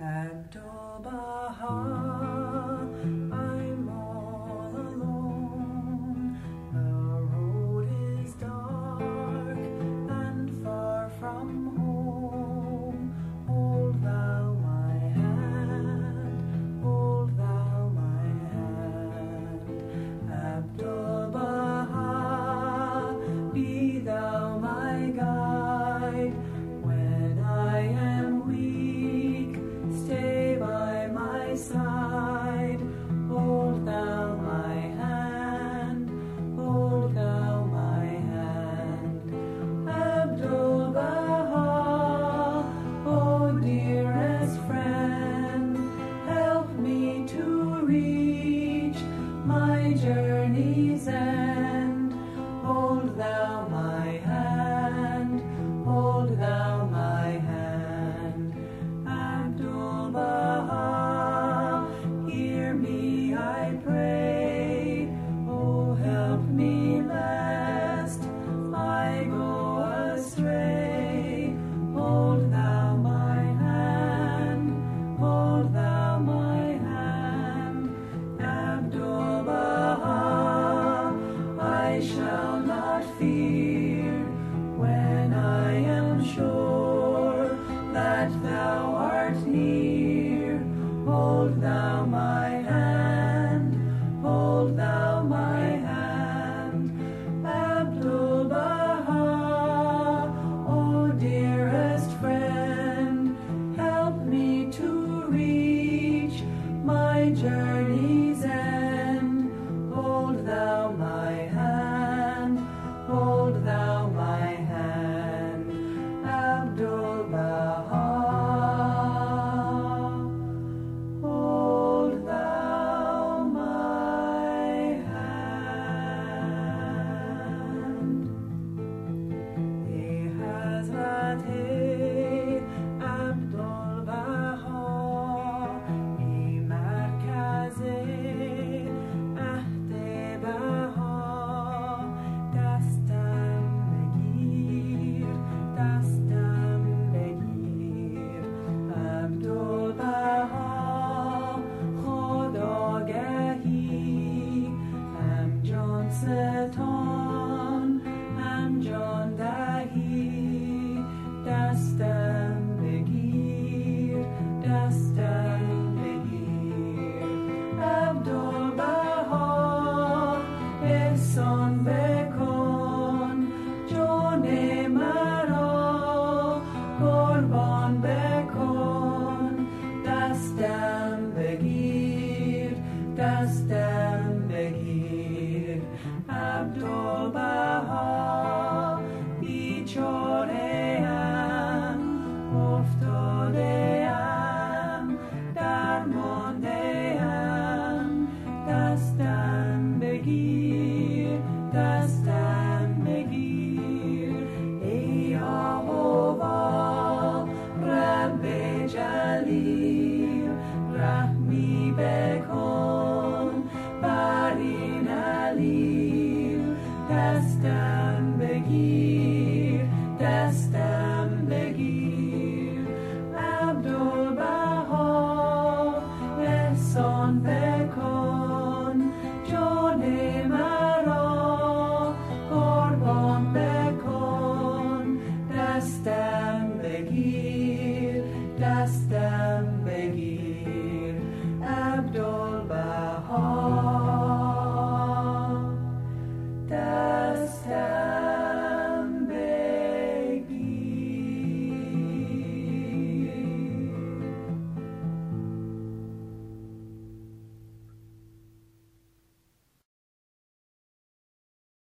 Abdu'l-Baha, I'm all alone. The road is dark and far from home. Hold thou my hand, hold thou my hand. Abdu'l-Baha, be thou my guide. When I am weak, stay by my side. Hold thou my hand, hold thou my hand. Abdu'l-Baha, oh dearest friend, help me to reach my journey's end. Hold thou my hand, hold thou my hand. Abdu'l-Baha, hear me, I pray. Oh, help me lest I go astray. Hold thou my hand, hold thou my hand. Abdu'l-Baha, I shall not fear when I am sure that thou art near. Hold thou my hand, hold thou my hand. Abdu'l-Baha, oh dearest friend, help me to reach my journey's end. Hold thou my hand, hold thou my hand. Abdu'l-Baha, hold thou my hand. Hazrat Abdu'l-Baha, ای مرکز عهد بها، دستم بگیر، دستم بگیر. عبدالبها، خود آگهی، هم جان ستان، هم جان دهی. دستم بگیر، دستم بگیر. عبدالبها، احسان بکن، جان مرا قربان بکن.